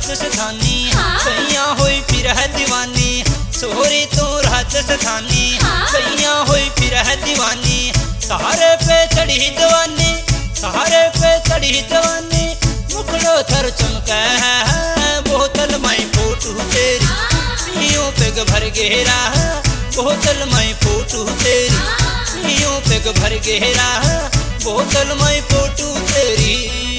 राजस्थानी सैया होई फिर है दीवानी छोरी तू राजस्थानी सैया होई फिर है दीवानी सहारे पे चढ़ी जवानी सहारे पे चढ़ी जवानी मुखड़ो थर चमका है बोतल माई फोटू तेरी पियों पेग भर गहरा बोतल माई फोटू तेरी पियों पेग भर गहरा बोतल माई फोटू तेरी।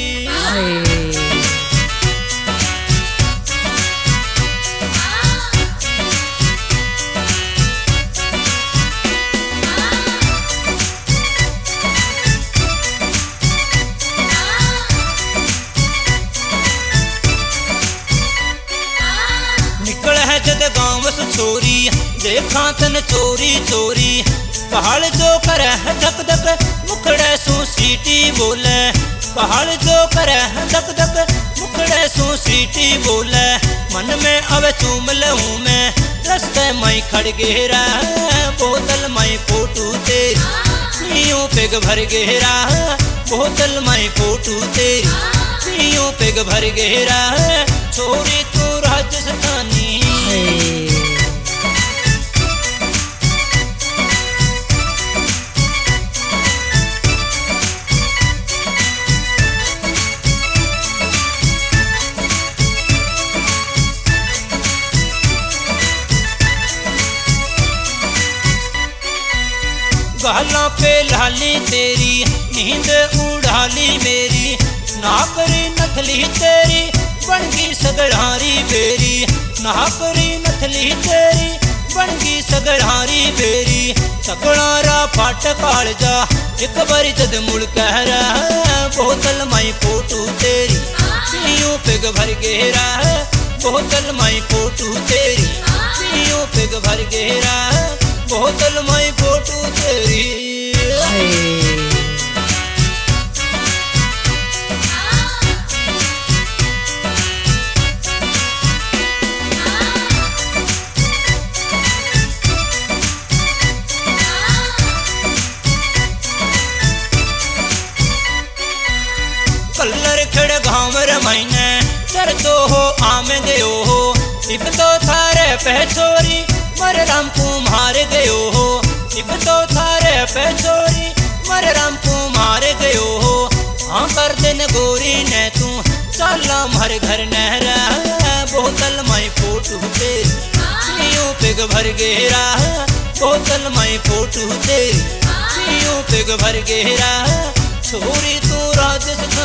निकल है जद गाँव से छोरी देखा तन चोरी चोरी पहाड़ जो करे धक धक मुखड़े सू सीटी बोले पहाड़ जो करे धक धक मुखड़े सू सीटी बोले मन में अब चूम लूं मैं रस्ते मई खड़ गहरा बोतल मई फोटू तेरी पियों पेग भर गहरा बोतल मई फोटू तेरी पियों पेग भर गहरा छोरी तू राजस्थानी। गालों पे लाली तेरी नींद उड़ाली मेरी नाकरी नथली तेरी बनगी सगड़ारी बेरी नाकरी नथली तेरी बनगी सगड़ारी बेरी सगड़ारा फाट काल जा एक बारी जद मुड़ कह रहा बोतल माई फोटू तेरी पियों पेग भर गहरा बोतल माई फोटू तेरी पियों पेग भर गहरा बोतल माई फोटू तेरी। कलर खड़ गाँव रमाइने चरचो हो आम गयो हो इब तो थारे पहचोरी मर राम कुमार गयो हो इब तो थारे पहचोरी मर राम कुमार गयो हो हाँ कर दिन गोरी ने तू चला मर घर नहरा बोतल माई फोटू तेरी पियों पेग भर गहरा बोतल माई फोटू तेरी पियों पेग भर गहरा छोरी तू राजस्थान।